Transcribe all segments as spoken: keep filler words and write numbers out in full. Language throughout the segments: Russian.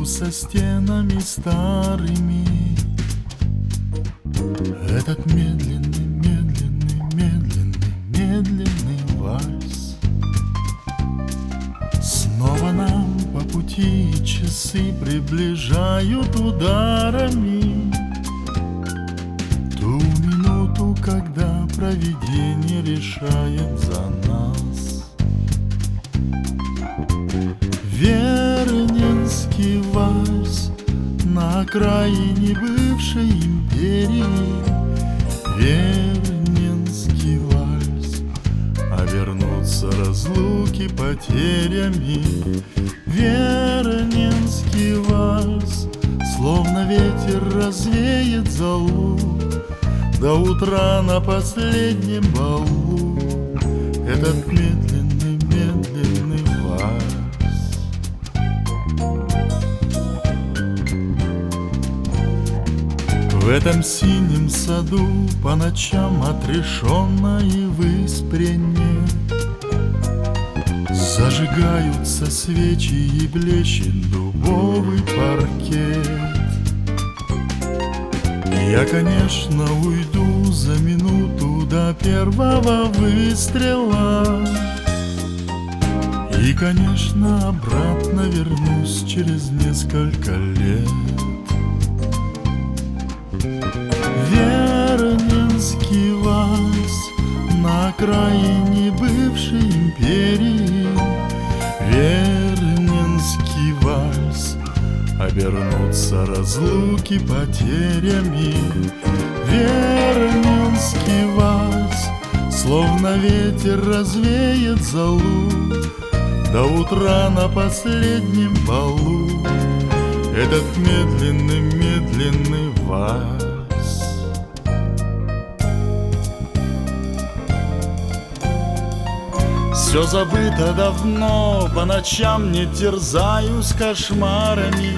со стенами старыми. Этот медленный, медленный, медленный, медленный вальс. Снова нам по пути часы приближают ударами ту минуту, когда провидение решает за нас. Верненский вальс на окраине бывшей империи. Верненский вальс, а вернутся разлуки потерями. Верненский вальс, словно ветер развеет золу до утра на последнем балу. Этот медленный, медленный вальс. В этом синем саду по ночам отрешенно и выспренне зажигаются свечи и блещет дубовый паркет. Я, конечно, уйду за минуту до первого выстрела и, конечно, обратно вернусь через несколько лет. Верненский вальс на окраине бывшей империи. Верненский вальс, обернутся разлуки потерями. Верненский вальс, словно ветер развеет золу до утра на последнем балу. Этот медленный, медленный вальс. Все забыто давно, по ночам не терзаюсь кошмарами.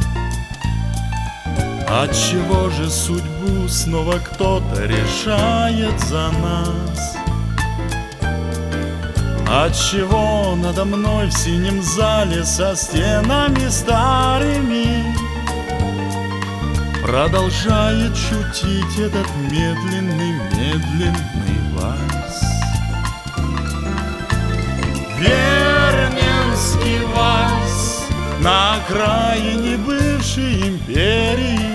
Отчего же судьбу снова кто-то решает за нас? Отчего надо мной в синем зале со стенами старыми продолжает шутить этот медленный, медленный вальс? Верненский вальс на окраине бывшей империи.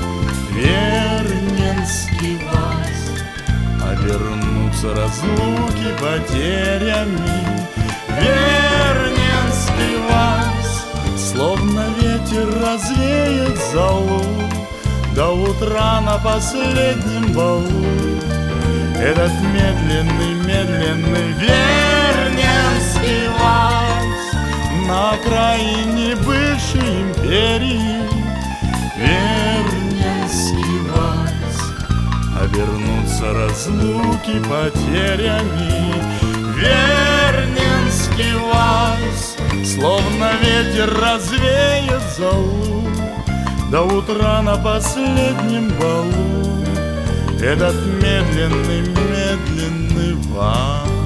Верненский вальс, обернутся разлуки потерями. Верненский вальс, словно ветер развеет золу до утра на последнем балу. Этот медленный, медленный верненский вальс на окраине бывшей империи. Верненский вальс, обернутся разлуки потерями. Верненский вальс, словно ветер развеет золу до утра на последнем балу. Этот медленный, медленный вальс.